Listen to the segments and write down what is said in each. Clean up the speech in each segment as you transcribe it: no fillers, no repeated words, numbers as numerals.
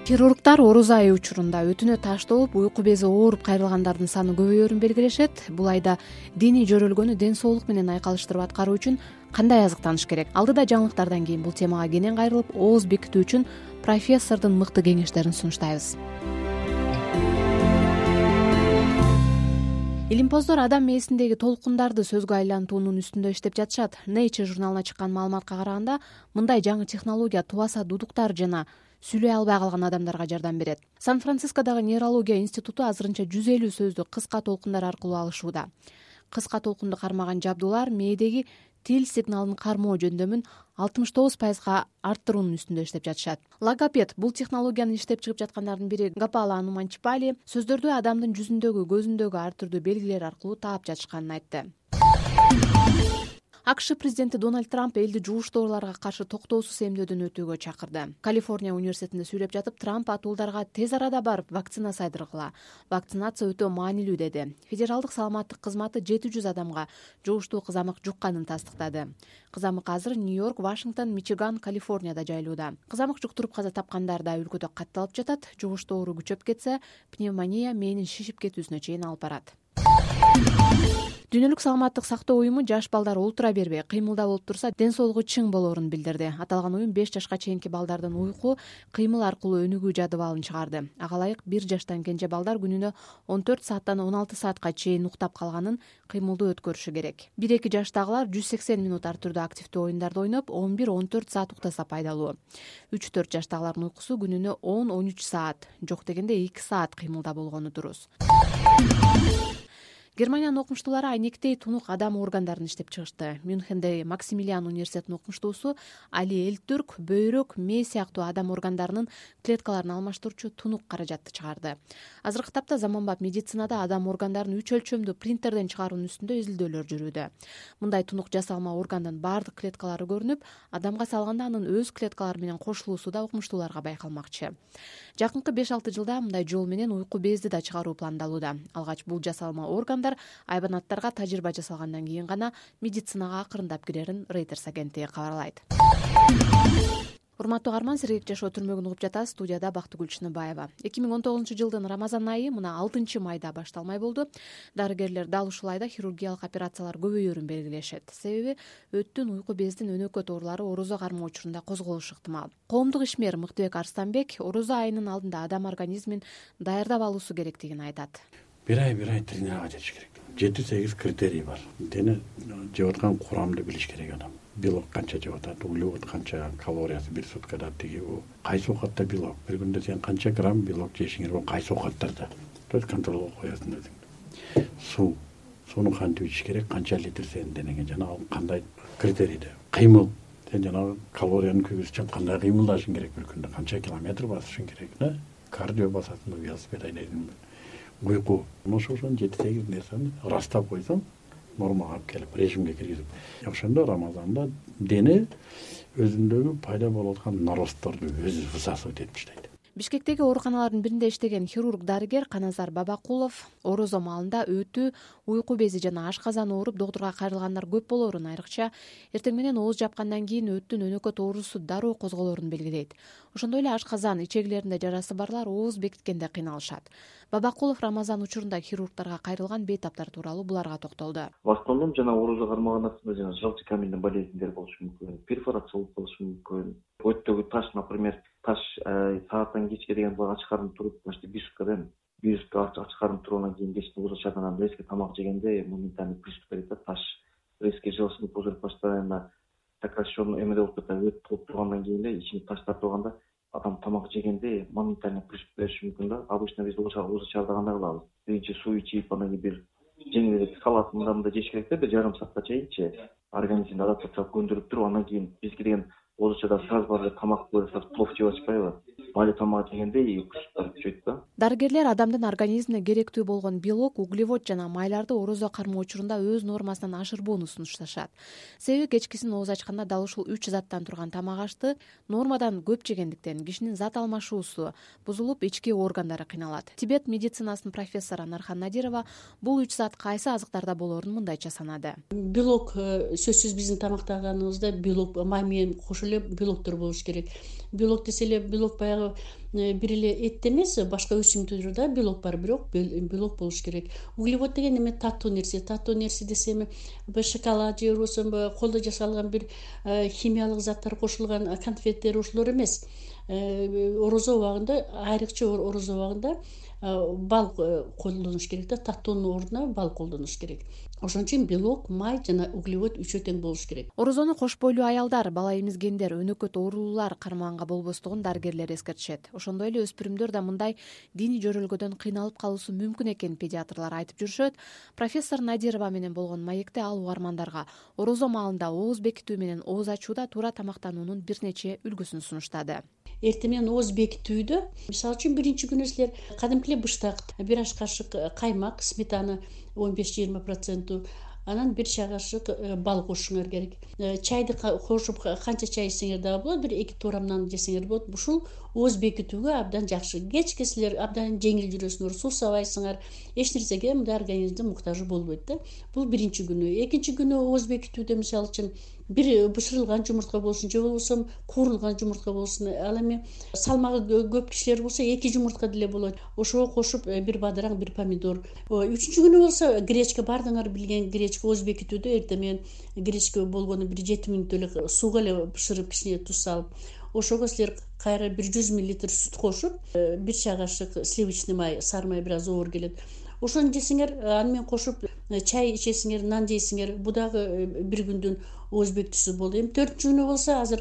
Хирургдар орус айы учурунда өтүнө таштолуп уйку бези ооруп кайрылгандардын саны көбөйөөрүн белгилешет. Бул айда диний жөрөлгөнү ден соолук менен айкалыштырып аткаруу үчүн кандай азыктаныш керек? Алдыда жаңылыктардан кийин бул темага кенен кайрылып, ооз бекитүү үчүн профессордун мыкты кеңештерин сунуштайбыз. Илимпоздор адам мээсиндеги толкундарды сөзгө айлантуунун үстүндө иштеп жатышат. Nature журналына чыккан маалыматка караганда, мындай жаңы технология тубаса дудуктар жана сүйлөй албай калган адамдарга жардам берет. Сан-Францискодогу нейрология институту азырынча 150 сөздү кыска толкундар аркылуу алышууда. Кыска толкунду кармаган жабдуулар мээдеги тил сигналын кармоо жөндөмүн 69% арттыруунун үстүндө иштеп жатышат. Логопед бул технологияны иштеп чыгып жаткандардын бири Гапала Ануманчипали сөздөрдү адамдын жүзүндөгү, көзүндөгү ар түрдүү белгилер аркылуу таап жатышканын айтты. АКШ президенти Дональд Трамп элди жугуш ооруларга каршы токтоосуз эмдөөдөн өтүүгө чакырды. Калифорния университетинде сүйлөп жатып, Трамп атуулдарга тез арада барып вакцина сайдыргыла. Вакцинация өтө маанилүү деди. Федералдык саламаттык кызматы 700 адамга жугуштуу кызамык жукканын тастыктады. Кызамык азыр Нью-Йорк, Вашингтон, Мичиган, Калифорнияда жайылууда. Кызамык жуктуруп каза тапкандар да өлкөдө катталып жатат. Жугуштуу оору күчөп кетсе, пневмония мээнин шишип кетүүсүнө чейин алып барат. Дүйнөлүк саламаттык сактоо уюму жаш балдар олтура бербей, кыймылда болуп турса, ден соолугу чың болоорун билдирди. Аталган уюм 5 жашка чейинки балдардын уйку, кыймыл аркылуу өнүгүү жадыбалын чыгарды. Ага ылайык 1 жаштан кенже балдар күнүнө 14 сааттан 16 саатка чейин уктап калганын, кыймылдуу өткөрүшү керек. 1-2 жаштагылар 180 минут ар түрдүү активдүү оюндарды ойноп, 11-14 саат уктаса пайдалуу. 3-4 жаштагылардын уйкусу күнүнө 10-13 саат, жок дегенде 2 саат кыймылда болгону дурус. Германиянын окумуштуулары айнектей тунук адам органдарын иштеп чыгышты. Мюнхенде Максимилиан университетинин окумуштуусу Али Элтүрк бөйрөк, мээ сыяктуу адам органдарынын клеткаларын алмаштыруучу тунук каражатты чыгарды. Азыркы тапта заманбап медицинада адам органдарын 3 өлчөмдүү принтерден чыгаруунун үстүндө изилдөөлөр жүрүүдө. Мындай тунук жасалма органдын баардык клеткалары көрүнүп, адамга салганда анын өз клеткалары менен кошулуусу да окумуштууларга байкалмакчы. Жакынкы 5-6 жылда мындай жол менен уйку безди да чыгаруу пландалууда. Алгач бул жасалма орган айбанаттарга тажрыйба жасалгандан кийин гана медицинага акырындап кирерин Reuters агенттиги кабарлайт. Урматтуу каарман, сергек жашоо түрмөгүн угуп жатасыз. Студияда Бактыгүл Чыныбаева. 2019-жылдын Рамазан айы мына 6-майда башталмай болду. Дарыгерлер дал ушул айда хирургиялык операциялар көбөйөөрүн белгилешет. Себеби өттүн, уйку бездин өнөкөт оорулары орозо кармоо учурунда козголушу ыктымал. Коомдук ишмер Мыктыбек Арстанбек орозо айынын алдында адам организмин даярдап алуусу керектигин айтат. Bir ay тренировать ediş gerek. 7-8 критерий бар. Дені жеп аткан курамды билиш керек адам. Белок канча жеп атат, углевод канча, калориясы бир суткада тиги кайсы оокатта белок. Бир күндө сен канча грамм белок жешиңер бар, кайсы оокаттарда. То есть контролго коесуң өзүң. Суну кантип ичиш керек, канча литр сенин денеңе жана кандай критерийде. Кыймыл. Сен жана калориянын көбүсү үчүн кандай кыймылдашың керек бир күндө, канча километр басышың керек, да? Кардио басасың, велосипед айдайсың. Уйку. Ошон 7-8 нерсени растап койсоң, нормага алып келип, режимге киргизип. Ошондо Рамазанда дене өзүндөгү пайда болуп аткан наростторду өзү высасывать этип таштайт. Бишкектеги ооруканалардын биринде иштеген хирург-дарыгер Каназар Бабакулов орозо маалында өтү, уйку бези жана ашказан ооруп доктурга кайрылгандар көп болоорун, айрыкча эртең менен ооз жапкандан кийин өттүн өнөкөт оорусу дароо козголоорун белгилейт. Ошондой эле ашказан, ичегилеринде жарасы барлар ооз бекиткенде кыйналышат. Бабакулов Рамазан учурунда хирургдарга кайрылган бейтаптар тууралуу буларга токтолду. В основном жана оорузга кармагандарда жана желчекаменный болезньдер болушу мүмкүн, перфорациялык болушу мүмкүн. Өттөгү таш, например, таш сааттан кечке деген ач карынып туруп, почти 1 суткадан ач карынып тургандан кийин кечке ооз ачардан резко тамак жегенде моментально приступ берет да, таш резко желчный пузырь постоянно сокращенный эмеде болуп кетет, өт толуп тургандан кийин эле ичине таштар турганда адам тамак жегенде моментально приступ бериши мүмкүн да. Обычно биз ооз ачарды кандай кылабыз? Биринчи суу ичип, анан кийин бир жеңил эле салат мындай жеш керек да, бир жарым саатка чейинчи организмди адаптациялап көндүрүп туруп, анан кийин бизге деген ооз ачада сразу барып тамак бөлүп плов жеп атышпайбы? Бали тамак жегенде катары күчөйт да. Дарыгерлер адамдын организмине керектүү болгон белок, углевод жана майларды орозо кармоо учурунда өз нормасынан ашырбоону сунушташат. Себеби кечкисин ооз ачканда дал ушул 3 заттан турган тамак ашты нормадан көп жегендиктен кишинин зат алмашуусу бузулуп, ички органдары кыйналат. Тибет медицинасынын профессору Нархан Надирова бул 3 зат кайсы азыктарда болоорун мындайча санады. Белок сөзсүз биздин тамактаганыбызда белок май менен кошо эле белоктор болуш керек. Белок десе эле белок баягы бир эле этте эмес, башка өсүмдүктөрдө белок бар, бирок белок болуш керек. Углевод деген эме таттуу нерсе. Таттуу нерсе десе эми шоколад же болбосо колдо жасалган бир химиялык заттар кошулган конфеттер, ушулар эмес. Орозо убагында, айрыкча орозо убагында бал колдонуш керек да, таттуунун ордуна бал колдонуш керек. Ошон үчүн белок, май жана углевод үчөө тең болуш керек. Орозону кош бойлуу аялдар, бала эмизгендер, өнөкөт оорулуулар кармаганга болбостугун дарыгерлер эскертишет. Ошондой эле өспүрүмдөр да мындай диний жөрөлгөдөн кыйналып калуусу мүмкүн экенин педиатрлар айтып жүрүшөт. Профессор Надирова менен болгон маекте ал угармандарга орозо маалында ооз бекитүү менен ооз ачууда туура тамактануунун бир нече үлгүсүн сунуштады. Эртең менен ооз бекитүүдө, мисалы үчүн биринчи күнү силер кадимки эле быштак, бир аш кашык каймак, сметана 15-20%, анан бир чай кашык бал кошушуңар керек. Чайды кошуп канча чай ичсеңер дагы болот, бир 2 туурамдан жесеңер болот. Ушул ооз бекитүүгө абдан жакшы. Кечке силер абдан жеңил жүрөсүңөр, суусабайсыңар, эч нерсеге мындай организмдин муктажы болбойт да. Бул биринчи күнү. Экинчи күнү ооз бекитүүдө мисалы үчүн бир бышырылган жумуртка болсун же болбосо куурулган жумуртка болсун. Ал эми салмагы көп кишилер болсо 2 жумуртка деле болот. Ошого кошуп бир бадыраң, бир помидор. Үчүнчү күнү болсо гречка, баардыгыңар билген гречка ооз бекитүүдө эртең менен гречка болгону бир 7 мүнөт эле сууга эле бышырып кичине туз салып, ошого силер кайра бир 100 мл сүт кошуп, бир чай кашык сливочный май, сары май бир аз оор келет. Ошону жесеңер, аны менен кошуп чай ичесиңер, нан жейсиңер, бу дагы бир күндүн ооз бекитүүсү болду. Эми 4-чү күнү болсо азыр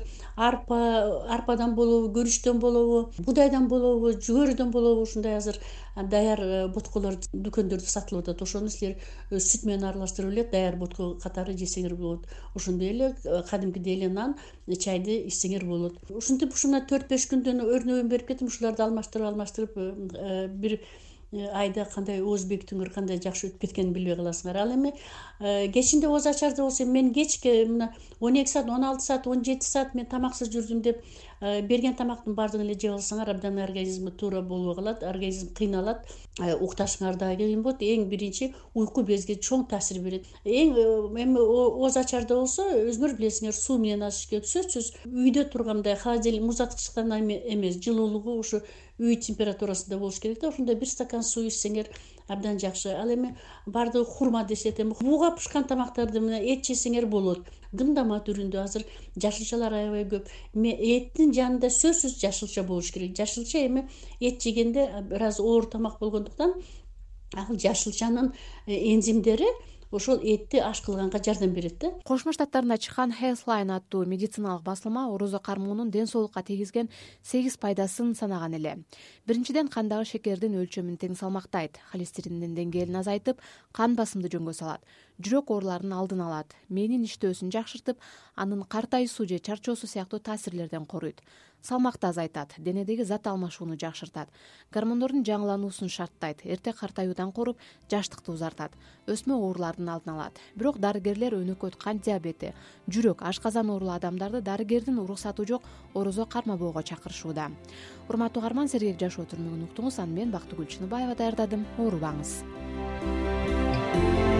арпадан болобу, күрүчтөн болобу, будайдан болобу, жүгөрүдөн болобу, ушундай азыр даяр ботколор дүкөндөрдө сатылып атат. Ошону силер сүт менен аралаштырып эле даяр ботко катары жесеңер болот. Ошондой эле кадимкидей эле нан, чайды ичсеңер болот. Ушинтип ушуна 4-5 күндөн өрнөгүн берип кетип, ушуларды алмаштырып бир айда кандай ооз бекитүүңөр кандай жакшы өтүп кеткенин билбей каласыңар. Ал эми кечинде ооз ачарды болсо мен кечке мына 12 саат, 16 саат, 17 саат мен тамаксыз жүрдүм деп берген тамактын баардыгын эле жеп алсаңар, абдан организм туура болбой калат, организм кыйналат, укташыңар дагы кыйын болот. Эң биринчи уйку безге чоң таасир берет. Эми ооз ачарда болсо өзүңөр билесиңер, суу менен ачыш керек. Сөзсүз үйдө тургандай холодильник, муздаткычтан эмес, жылуулугу ушу үй температурасында болуш керек да. Ошондой бир стакан суу ичсеңер абдан жакшы. Ал эми баардыгы хурма дешет, эми бууга пышкан тамактарды мына эт жесеңер болот. Гындама түрүндө азыр жашылчалар аябай көп. Эттин жанында сөзсүз жашылча болуш керек. Жашылча эми эт жегенде бир аз оор тамак болгондуктан ал жашылчанын энзимдери ошол этти аш кылганга жардам берет да. Кошмо Штаттарында чыккан Healthline аттуу медициналык басылма орозо кармоонун ден соолукка тийгизген 8 пайдасын санаган эле. Биринчиден, кандагы шекердин өлчөмүн тең салмактайт, холестериндин деңгээлин азайтып, кан басымды жөнгө салат, жүрөк ооруларынын алдын алат, мээнин иштөөсүн жакшыртып, анын картайуусу же чарчоосу сыяктуу таасирлерден коруйт. Салмакты азайтат, денедеги зат алмашууну жакшыртат, гормондордун жаңылануусун шарттайт, эрте картаюудан коруп, жаштыкты узартат, өсмө оорулардын алдын алат. Бирок дарыгерлер өнөкөт кант диабети, жүрөк, ашказан оорулуу адамдарды дарыгердин уруксаты жок орозо кармабоого чакырышууда. Урматтуу угарман, сергек жашоо түрмөгүн уктуңуз. Аны мен Бактыгүл Чыныбаева даярдадым. Оорубаңыз.